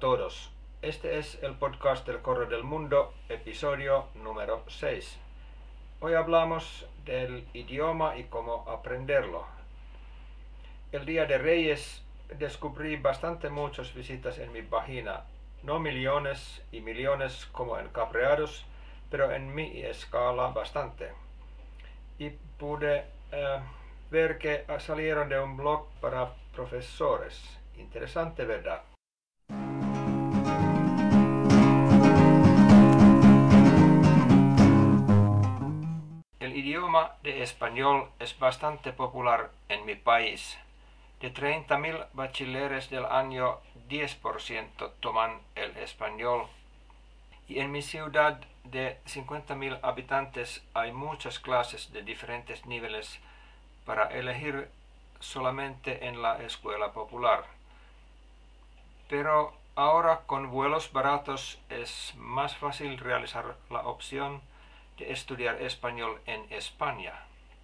todos. Este es el podcast del Correo del Mundo, episodio número 6. Hoy hablamos del idioma y cómo aprenderlo. El Día de Reyes descubrí bastante muchas visitas en mi página, no millones y millones como en Cabreados, pero en mi escala bastante. Y pude ver que salieron de un blog para profesores. Interesante, ¿verdad? El idioma de español es bastante popular en mi país. De 30.000 bachilleres del año, 10% toman el español. Y en mi ciudad de 50.000 habitantes hay muchas clases de diferentes niveles para elegir solamente en la escuela popular. Pero ahora con vuelos baratos es más fácil realizar la opción de estudiar español en España.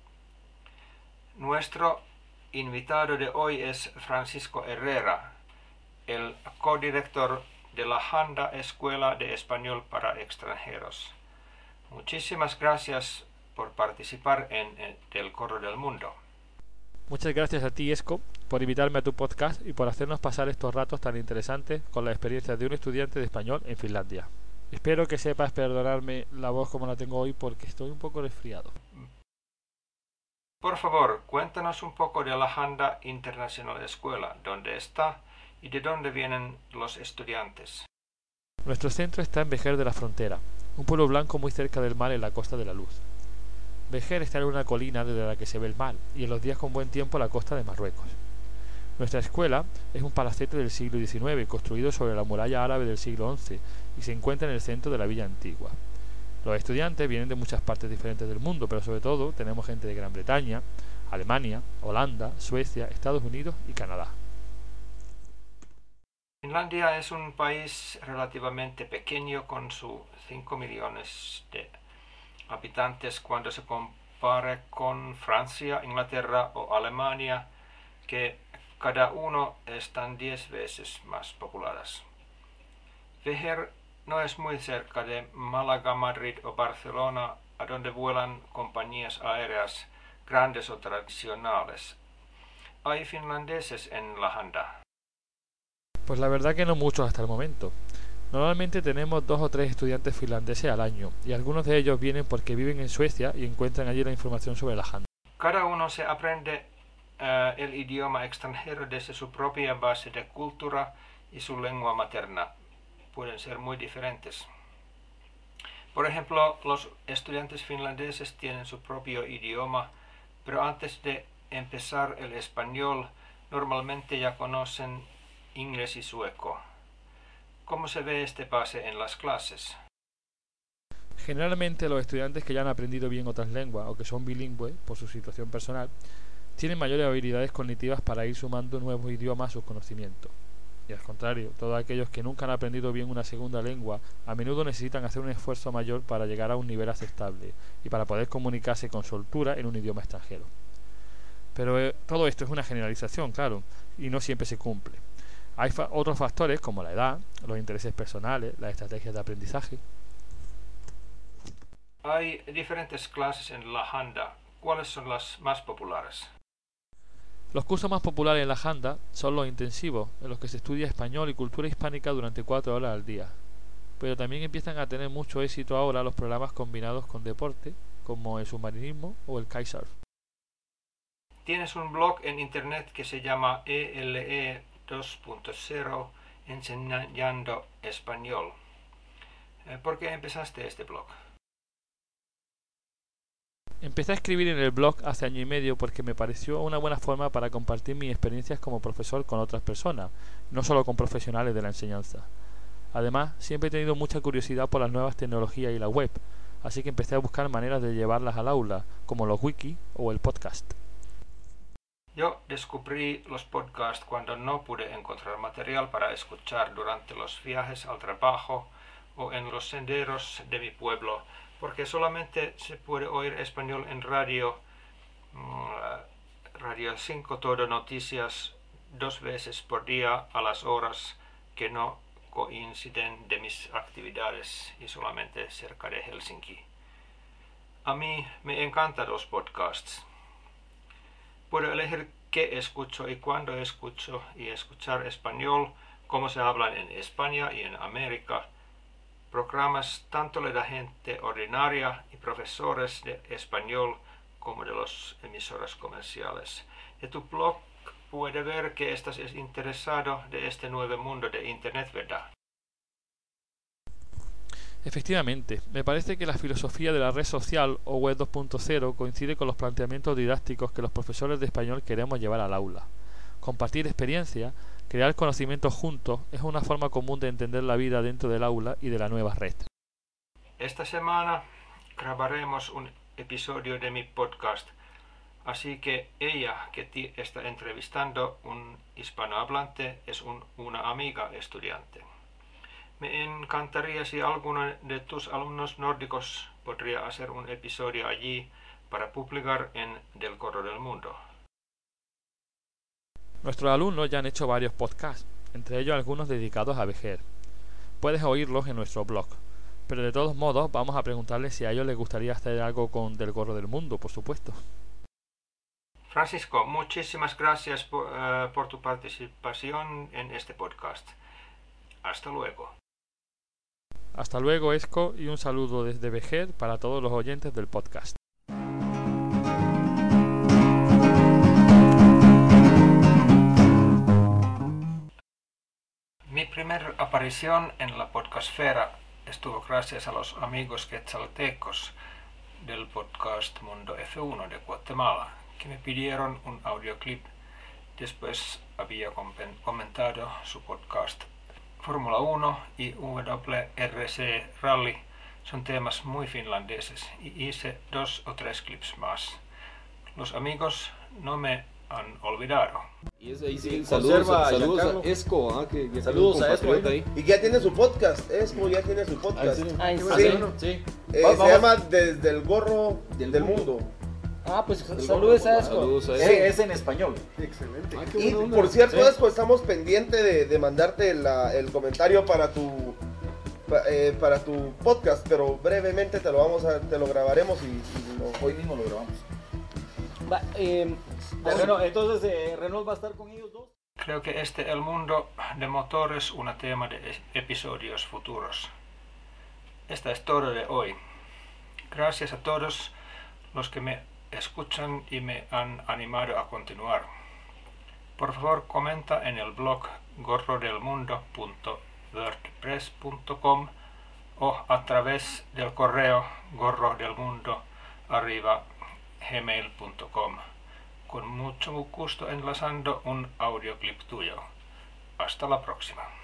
Nuestro invitado de hoy es Francisco Herrera, el codirector de la Handa Escuela de Español para Extranjeros. Muchísimas gracias por participar en el Correo del Mundo. Muchas gracias a ti, Esko, por invitarme a tu podcast y por hacernos pasar estos ratos tan interesantes con la experiencia de un estudiante de español en Finlandia. Espero que sepas perdonarme la voz como la tengo hoy porque estoy un poco resfriado. Por favor, cuéntanos un poco de la Handa International Escuela, dónde está y de dónde vienen los estudiantes. Nuestro centro está en Vejer de la Frontera, un pueblo blanco muy cerca del mar en la Costa de la Luz. Vejer está en una colina desde la que se ve el mar y en los días con buen tiempo la costa de Marruecos. Nuestra escuela es un palacete del siglo XIX construido sobre la muralla árabe del siglo XI y se encuentra en el centro de la villa antigua. Los estudiantes vienen de muchas partes diferentes del mundo, pero sobre todo tenemos gente de Gran Bretaña, Alemania, Holanda, Suecia, Estados Unidos y Canadá. Finlandia es un país relativamente pequeño con sus 5 millones de habitantes cuando se compara con Francia, Inglaterra o Alemania, que cada uno están 10 veces más populares. Vejer no es muy cerca de Málaga, Madrid o Barcelona, a donde vuelan compañías aéreas grandes o tradicionales. ¿Hay finlandeses en la Handa? Pues la verdad que no muchos hasta el momento. Normalmente tenemos 2 o 3 estudiantes finlandeses al año, y algunos de ellos vienen porque viven en Suecia y encuentran allí la información sobre la Handa. Cada uno se aprende el idioma extranjero desde su propia base de cultura y su lengua materna. Pueden ser muy diferentes. Por ejemplo, los estudiantes finlandeses tienen su propio idioma, pero antes de empezar el español, normalmente ya conocen inglés y sueco. ¿Cómo se ve este base en las clases? Generalmente los estudiantes que ya han aprendido bien otras lenguas o que son bilingües por su situación personal tienen mayores habilidades cognitivas para ir sumando nuevos idiomas a sus conocimientos. Y al contrario, todos aquellos que nunca han aprendido bien una segunda lengua a menudo necesitan hacer un esfuerzo mayor para llegar a un nivel aceptable y para poder comunicarse con soltura en un idioma extranjero. Pero todo esto es una generalización, claro, y no siempre se cumple. Hay otros factores como la edad, los intereses personales, las estrategias de aprendizaje. Hay diferentes clases en la Handa. ¿Cuáles son las más populares? Los cursos más populares en la Handa son los intensivos, en los que se estudia español y cultura hispánica durante 4 horas al día. Pero también empiezan a tener mucho éxito ahora los programas combinados con deporte, como el submarinismo o el kitesurf. Tienes un blog en internet que se llama ELE 2.0 Enseñando Español. ¿Por qué empezaste este blog? Empecé a escribir en el blog hace año y medio porque me pareció una buena forma para compartir mis experiencias como profesor con otras personas, no solo con profesionales de la enseñanza. Además, siempre he tenido mucha curiosidad por las nuevas tecnologías y la web, así que empecé a buscar maneras de llevarlas al aula, como los wiki o el podcast. Yo descubrí los podcasts cuando no pude encontrar material para escuchar durante los viajes al trabajo o en los senderos de mi pueblo, porque solamente se puede oír español en Radio 5 Todo Noticias 2 veces por día a las horas que no coinciden de mis actividades y solamente cerca de Helsinki. A mí me encantan los podcasts. Puedo elegir qué escucho y cuándo escucho y escuchar español, cómo se habla en España y en América. Programas tanto de la gente ordinaria y profesores de español como de las emisoras comerciales. De tu blog puede ver que estás interesado de este nuevo mundo de Internet, ¿verdad? Efectivamente, me parece que la filosofía de la red social o web 2.0 coincide con los planteamientos didácticos que los profesores de español queremos llevar al aula. Compartir experiencia, crear conocimientos juntos es una forma común de entender la vida dentro del aula y de la nueva red. Esta semana grabaremos un episodio de mi podcast, así que ella que te está entrevistando, un hispanohablante, es una amiga estudiante. Me encantaría si alguno de tus alumnos nórdicos podría hacer un episodio allí para publicar en Del Correo del Mundo. Nuestros alumnos ya han hecho varios podcasts, entre ellos algunos dedicados a Vejer. Puedes oírlos en nuestro blog, pero de todos modos vamos a preguntarles si a ellos les gustaría hacer algo con Del Correo del Mundo, por supuesto. Francisco, muchísimas gracias por tu participación en este podcast. Hasta luego. Hasta luego, Esco, y un saludo desde Vejer para todos los oyentes del podcast. Mi primera aparición en la podcastfera estuvo gracias a los amigos quetzaltecos del podcast Mundo F1 de Guatemala, que me pidieron un audioclip. Después había comentado su podcast. Fórmula 1 y WRC Rally son temas muy finlandeses y hice 2 o 3 clips más. Los amigos no me han olvidado. Y es ahí sí, saludos a Esco, que saludos a Esco ahí. Y que ya tiene su podcast, Esco ya tiene su podcast. Sí. Se llama Desde el Gorro del Mundo. Ah, pues saludos a Esco. Es en español. Excelente. Y por cierto, Esco, estamos pendientes de mandarte el comentario para tu podcast, pero brevemente te lo grabaremos y hoy mismo lo grabamos. Bueno, entonces Renault va a estar con ellos dos. Creo que el mundo de motores un tema de episodios futuros. Esta es todo de hoy. Gracias a todos los que me escuchan y me han animado a continuar. Por favor, comenta en el blog gorrodelmundo.wordpress.com o a través del correo gorrodelmundo@gmail.com. Con mucho gusto enlazando un audioclip tuyo. Hasta la próxima.